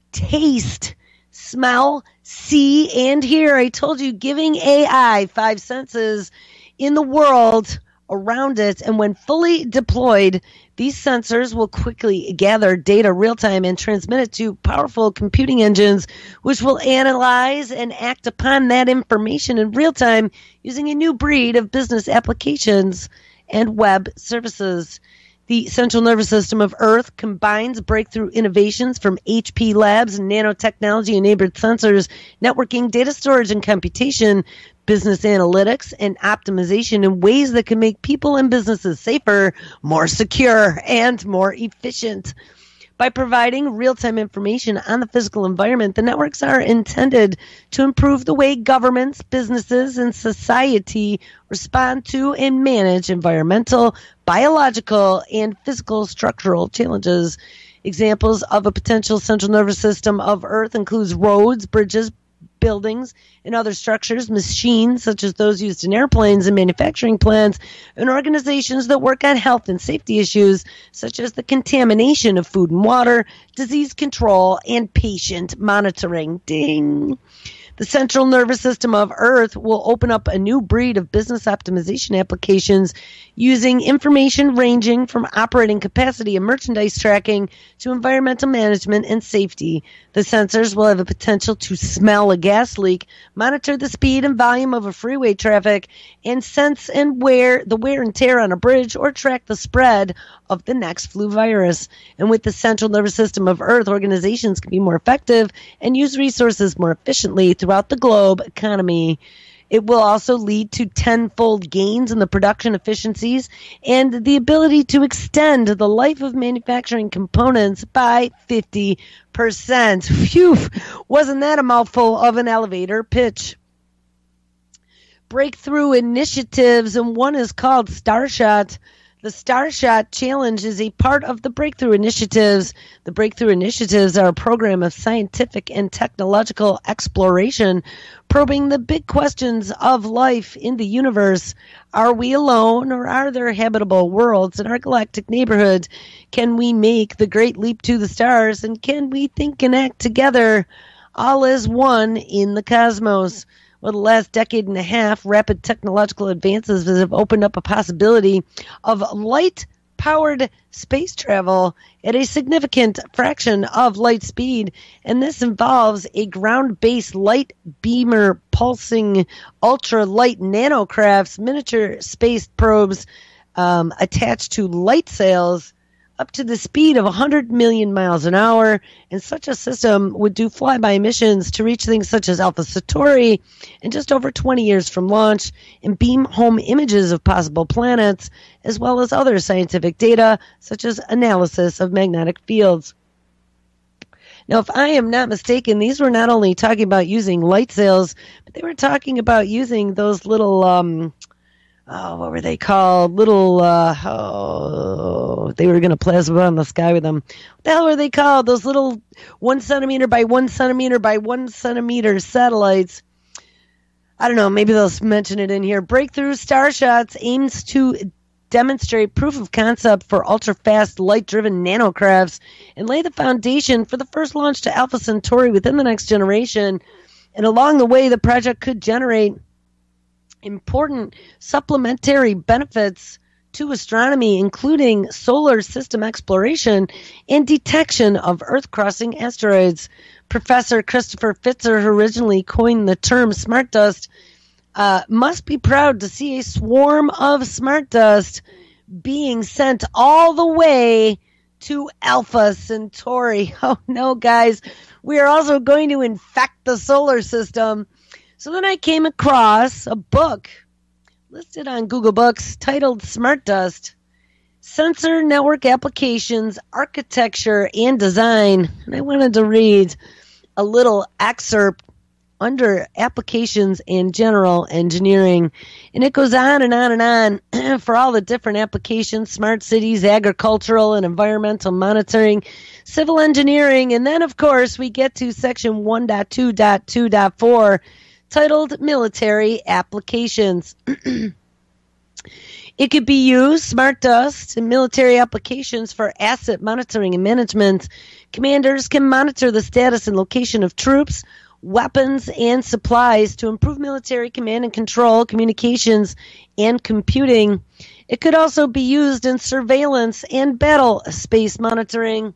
taste, smell, see, and hear. I told you, giving A I five senses in the world around it. And when fully deployed, these sensors will quickly gather data real time and transmit it to powerful computing engines, which will analyze and act upon that information in real time using a new breed of business applications and web services. The Central Nervous System of Earth combines breakthrough innovations from H P Labs and nanotechnology-enabled sensors, networking, data storage, and computation, business analytics, and optimization in ways that can make people and businesses safer, more secure, and more efficient. By providing real-time information on the physical environment, the networks are intended to improve the way governments, businesses, and society respond to and manage environmental, biological, and physical structural challenges. Examples of a potential central nervous system of Earth includes roads, bridges, buildings, and other structures, machines such as those used in airplanes and manufacturing plants, and organizations that work on health and safety issues such as the contamination of food and water, disease control, and patient monitoring. Ding! The Central Nervous System of Earth will open up a new breed of business optimization applications using information ranging from operating capacity and merchandise tracking to environmental management and safety. The sensors will have the potential to smell a gas leak, monitor the speed and volume of a freeway traffic, and sense and wear the wear and tear on a bridge or track the spread of the next flu virus. And with the Central Nervous System of Earth, organizations can be more effective and use resources more efficiently throughout the globe economy. It will also lead to tenfold gains in the production efficiencies and the ability to extend the life of manufacturing components by fifty percent. Phew, wasn't that a mouthful of an elevator pitch? Breakthrough initiatives, and one is called Starshot. The Starshot Challenge is a part of the Breakthrough Initiatives. The Breakthrough Initiatives are a program of scientific and technological exploration, probing the big questions of life in the universe. Are we alone, or are there habitable worlds in our galactic neighborhood? Can we make the great leap to the stars, and can we think and act together, all as one in the cosmos? Well, the last decade and a half, rapid technological advances have opened up a possibility of light-powered space travel at a significant fraction of light speed, and this involves a ground-based light beamer pulsing ultra-light nanocrafts, miniature space probes um, attached to light sails up to the speed of one hundred million miles an hour, and such a system would do flyby missions to reach things such as Alpha Centauri in just over twenty years from launch, and beam home images of possible planets, as well as other scientific data, such as analysis of magnetic fields. Now, if I am not mistaken, these were not only talking about using light sails, but they were talking about using those little... Um, Oh, what were they called? Little, uh, oh, they were going to plasma on the sky with them. What the hell were they called? Those little one centimeter by one centimeter by one centimeter satellites. I don't know. Maybe they'll mention it in here. Breakthrough Starshots aims to demonstrate proof of concept for ultra-fast, light-driven nanocrafts and lay the foundation for the first launch to Alpha Centauri within the next generation. And along the way, the project could generate important supplementary benefits to astronomy, including solar system exploration and detection of Earth-crossing asteroids. Professor Christopher Fitzer, who originally coined the term smart dust, uh, must be proud to see a swarm of smart dust being sent all the way to Alpha Centauri. Oh no, guys, we are also going to infect the solar system. So then I came across a book listed on Google Books titled Smart Dust, Sensor Network Applications, Architecture, and Design. And I wanted to read a little excerpt under applications and general engineering. And it goes on and on and on for all the different applications: smart cities, agricultural and environmental monitoring, civil engineering. And then, of course, we get to section one point two point two point four, titled Military Applications. It could be used, smart dust, in military applications for asset monitoring and management. Commanders can monitor the status and location of troops, weapons, and supplies to improve military command and control, communications, and computing. It could also be used in surveillance and battle space monitoring,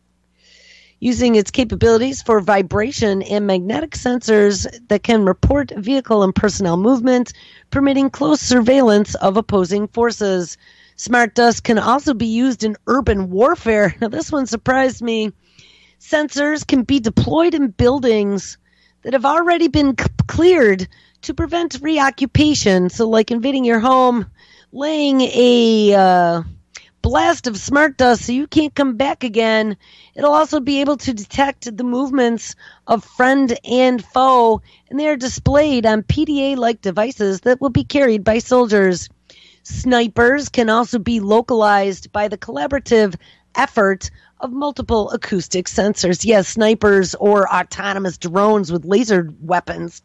using its capabilities for vibration and magnetic sensors that can report vehicle and personnel movement, permitting close surveillance of opposing forces. Smart dust can also be used in urban warfare. Now, this one surprised me. Sensors can be deployed in buildings that have already been c- cleared to prevent reoccupation. So, like invading your home, laying a uh, blast of smart dust so you can't come back again. It'll also be able to detect the movements of friend and foe, and they are displayed on P D A-like devices that will be carried by soldiers. Snipers can also be localized by the collaborative effort of multiple acoustic sensors. Yes, snipers or autonomous drones with laser weapons.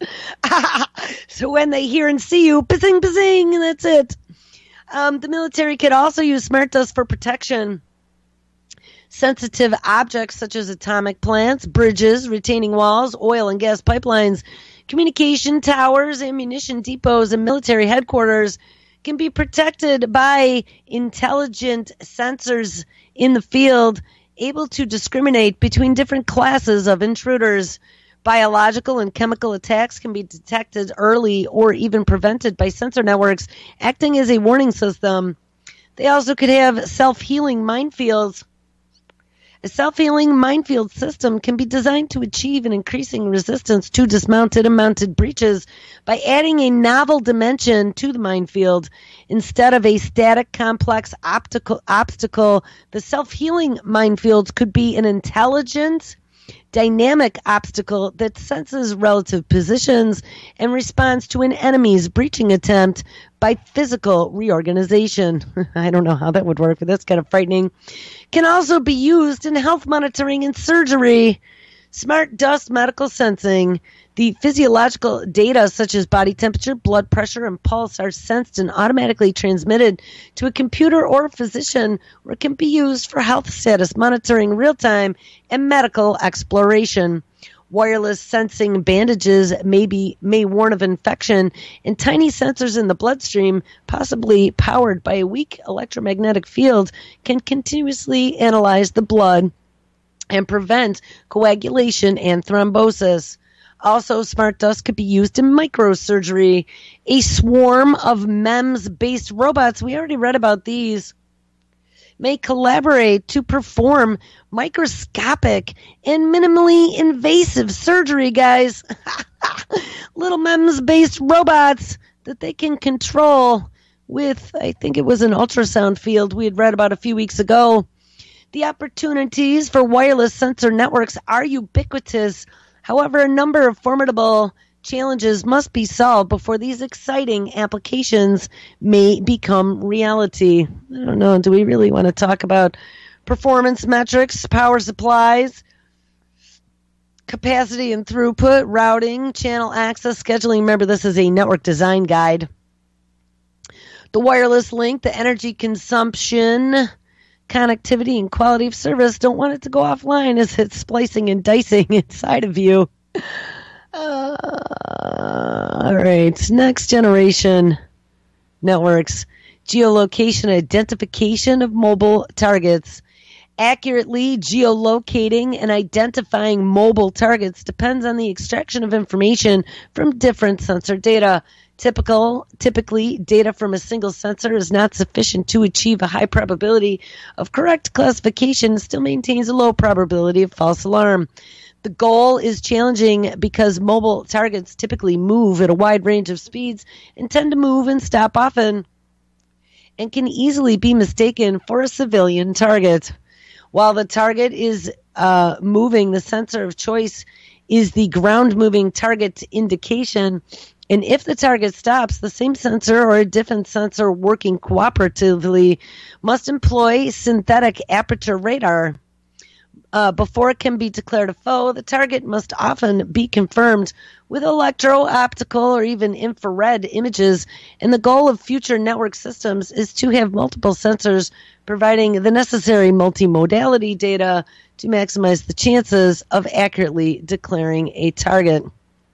So when they hear and see you, bazing, bazing, and that's it. Um, the military could also use smart dust for protection. Sensitive objects such as atomic plants, bridges, retaining walls, oil and gas pipelines, communication towers, ammunition depots, and military headquarters can be protected by intelligent sensors in the field, able to discriminate between different classes of intruders. Biological and chemical attacks can be detected early or even prevented by sensor networks, acting as a warning system. They also could have self-healing minefields. A self-healing minefield system can be designed to achieve an increasing resistance to dismounted and mounted breaches by adding a novel dimension to the minefield. Instead of a static, complex optical obstacle, the self-healing minefields could be an intelligent, dynamic obstacle that senses relative positions and responds to an enemy's breaching attempt by physical reorganization. I don't know how that would work, but that's kind of frightening. Can also be used in health monitoring and surgery. Smart dust medical sensing. The physiological data such as body temperature, blood pressure, and pulse are sensed and automatically transmitted to a computer or a physician, where it can be used for health status monitoring, real-time, and medical exploration. Wireless sensing bandages may be may warn of infection, and tiny sensors in the bloodstream, possibly powered by a weak electromagnetic field, can continuously analyze the blood and prevent coagulation and thrombosis. Also, smart dust could be used in microsurgery. A swarm of M E M S-based robots, we already read about these, may collaborate to perform microscopic and minimally invasive surgery, guys. Little M E M S-based robots that they can control with, I think it was an ultrasound field we had read about a few weeks ago. The opportunities for wireless sensor networks are ubiquitous. However, a number of formidable challenges must be solved before these exciting applications may become reality. I don't know, do we really want to talk about performance metrics, power supplies, capacity and throughput, routing, channel access, scheduling? Remember, this is a network design guide. The wireless link, the energy consumption, connectivity, and quality of service. Don't want it to go offline as it's splicing and dicing inside of you. Uh, all right, next generation networks. Geolocation identification of mobile targets. Accurately geolocating and identifying mobile targets depends on the extraction of information from different sensor data. Typical, typically, data from a single sensor is not sufficient to achieve a high probability of correct classification and still maintains a low probability of false alarm. The goal is challenging because mobile targets typically move at a wide range of speeds and tend to move and stop often, and can easily be mistaken for a civilian target. While the target is uh, moving, the sensor of choice is the ground-moving target indication. And if the target stops, the same sensor or a different sensor working cooperatively must employ synthetic aperture radar. Uh, before it can be declared a foe, the target must often be confirmed with electro-optical or even infrared images. And the goal of future network systems is to have multiple sensors providing the necessary multimodality data to maximize the chances of accurately declaring a target.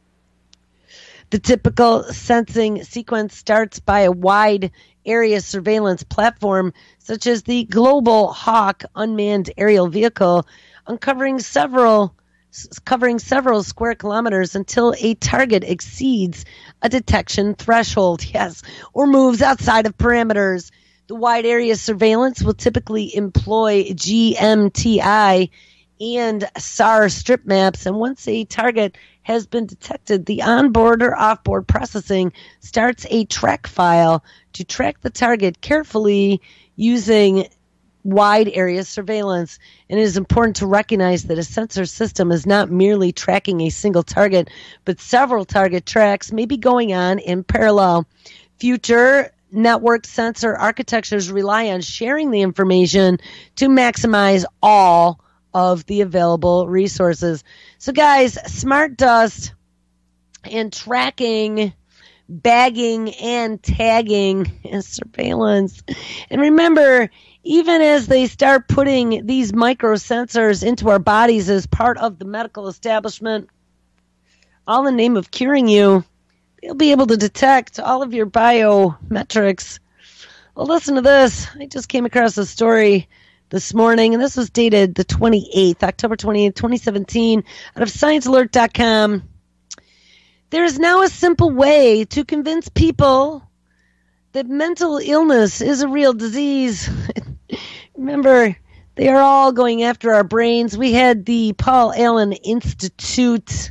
The typical sensing sequence starts by a wide area surveillance platform, such as the Global Hawk unmanned aerial vehicle, uncovering several covering several square kilometers until a target exceeds a detection threshold, yes, or moves outside of parameters. The wide area surveillance will typically employ G M T I and S A R strip maps, and once a target has been detected, the onboard or offboard processing starts a track file to track the target carefully using wide area surveillance. And it is important to recognize that a sensor system is not merely tracking a single target, but several target tracks may be going on in parallel. Future network sensor architectures rely on sharing the information to maximize all of the available resources. So guys, smart dust and tracking, bagging and tagging and surveillance. And remember, even as they start putting these microsensors into our bodies as part of the medical establishment, all in the name of curing you, they'll be able to detect all of your biometrics. Well, listen to this. I just came across a story this morning, and this was dated the twenty-eighth, October twenty-eighth, twenty seventeen, out of science alert dot com. There is now a simple way to convince people that mental illness is a real disease. Remember, they are all going after our brains. We had the Paul Allen Institute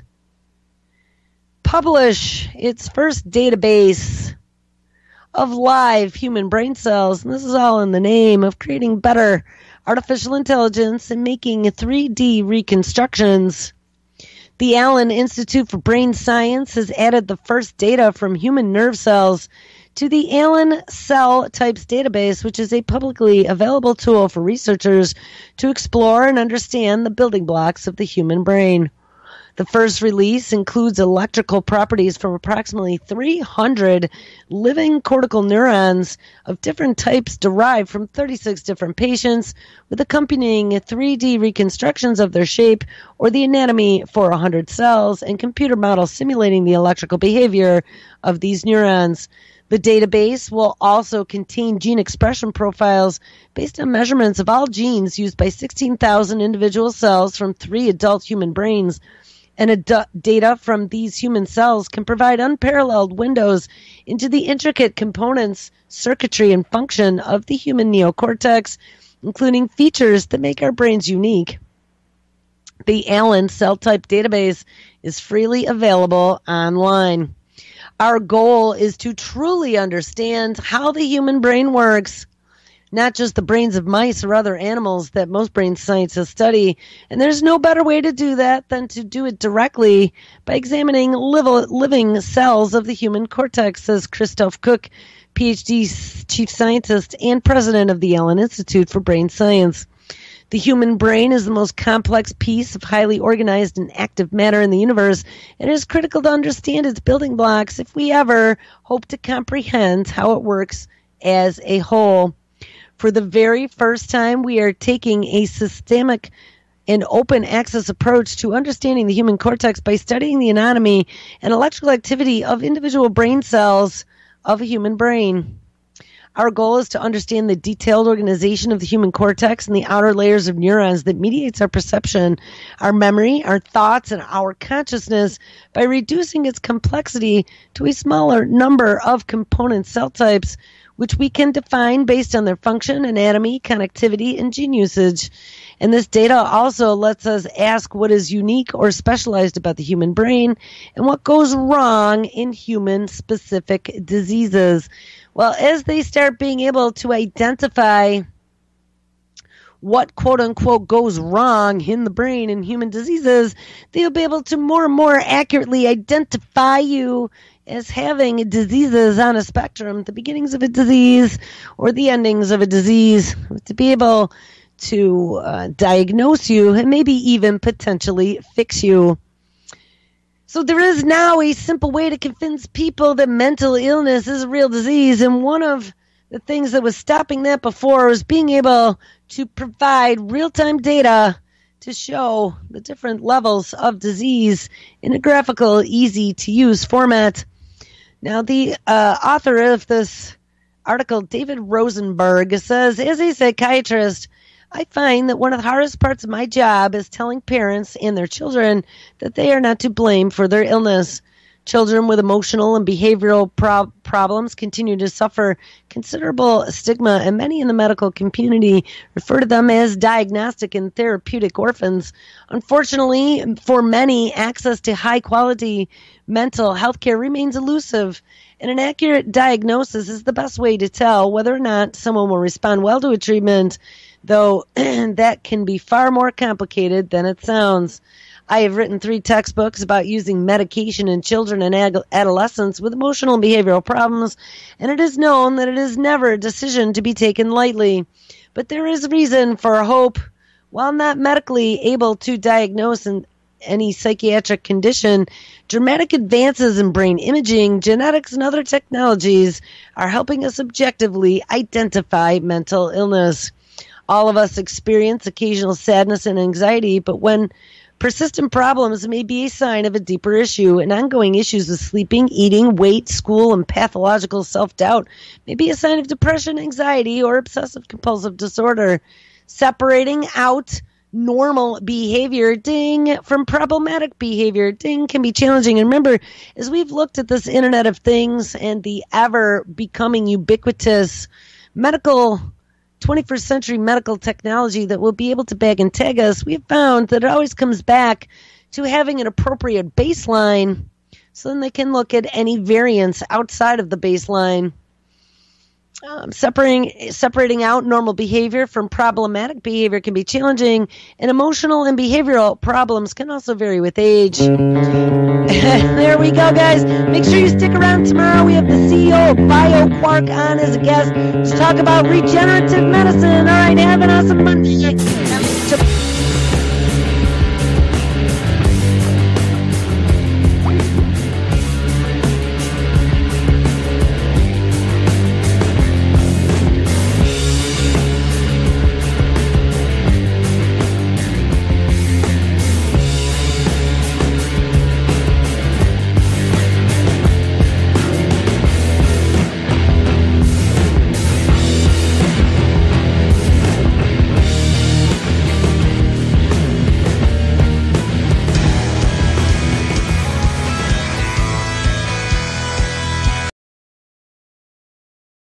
publish its first database of live human brain cells, and this is all in the name of creating better artificial intelligence and making three D reconstructions. The Allen Institute for Brain Science has added the first data from human nerve cells to the Allen Cell Types database, which is a publicly available tool for researchers to explore and understand the building blocks of the human brain. The first release includes electrical properties from approximately three hundred living cortical neurons of different types derived from thirty-six different patients, with accompanying three D reconstructions of their shape or the anatomy for one hundred cells and computer models simulating the electrical behavior of these neurons. The database will also contain gene expression profiles based on measurements of all genes used by sixteen thousand individual cells from three adult human brains. And ad- data from these human cells can provide unparalleled windows into the intricate components, circuitry, and function of the human neocortex, including features that make our brains unique. The Allen Cell Type database is freely available online. Our goal is to truly understand how the human brain works, not just the brains of mice or other animals that most brain scientists study. And there's no better way to do that than to do it directly by examining live, living cells of the human cortex, says Christoph Cook, P H D chief scientist and president of the Allen Institute for Brain Science. The human brain is the most complex piece of highly organized and active matter in the universe, and it is critical to understand its building blocks if we ever hope to comprehend how it works as a whole. For the very first time, we are taking a systemic and open access approach to understanding the human cortex by studying the anatomy and electrical activity of individual brain cells of a human brain. Our goal is to understand the detailed organization of the human cortex and the outer layers of neurons that mediates our perception, our memory, our thoughts, and our consciousness by reducing its complexity to a smaller number of component cell types, which we can define based on their function, anatomy, connectivity, and gene usage. And this data also lets us ask what is unique or specialized about the human brain and what goes wrong in human-specific diseases. Well, as they start being able to identify what quote unquote goes wrong in the brain in human diseases, they'll be able to more and more accurately identify you as having diseases on a spectrum, the beginnings of a disease or the endings of a disease, to be able to uh, diagnose you and maybe even potentially fix you. So there is now a simple way to convince people that mental illness is a real disease, and one of the things that was stopping that before was being able to provide real-time data to show the different levels of disease in a graphical, easy-to-use format. Now, the uh, author of this article, David Rosenberg, says, as a psychiatrist, I find that one of the hardest parts of my job is telling parents and their children that they are not to blame for their illness. Children with emotional and behavioral pro- problems continue to suffer considerable stigma, and many in the medical community refer to them as diagnostic and therapeutic orphans. Unfortunately, for many, access to high-quality mental health care remains elusive, and an accurate diagnosis is the best way to tell whether or not someone will respond well to a treatment, though that can be far more complicated than it sounds. I have written three textbooks about using medication in children and ad- adolescents with emotional and behavioral problems, and it is known that it is never a decision to be taken lightly. But there is reason for hope. While not medically able to diagnose an, any psychiatric condition, dramatic advances in brain imaging, genetics, and other technologies are helping us objectively identify mental illness. All of us experience occasional sadness and anxiety, but when persistent problems may be a sign of a deeper issue, and ongoing issues with sleeping, eating, weight, school, and pathological self-doubt may be a sign of depression, anxiety, or obsessive-compulsive disorder. Separating out normal behavior, ding, from problematic behavior, ding, can be challenging. And remember, as we've looked at this Internet of Things and the ever-becoming ubiquitous medical twenty-first century medical technology that will be able to bag and tag us, we've found that it always comes back to having an appropriate baseline, so then they can look at any variance outside of the baseline. Um, separating separating out normal behavior from problematic behavior can be challenging, and emotional and behavioral problems can also vary with age. There we go, guys. Make sure you stick around tomorrow. We have the C E O of BioQuark on as a guest to talk about regenerative medicine. All right, have an awesome Monday.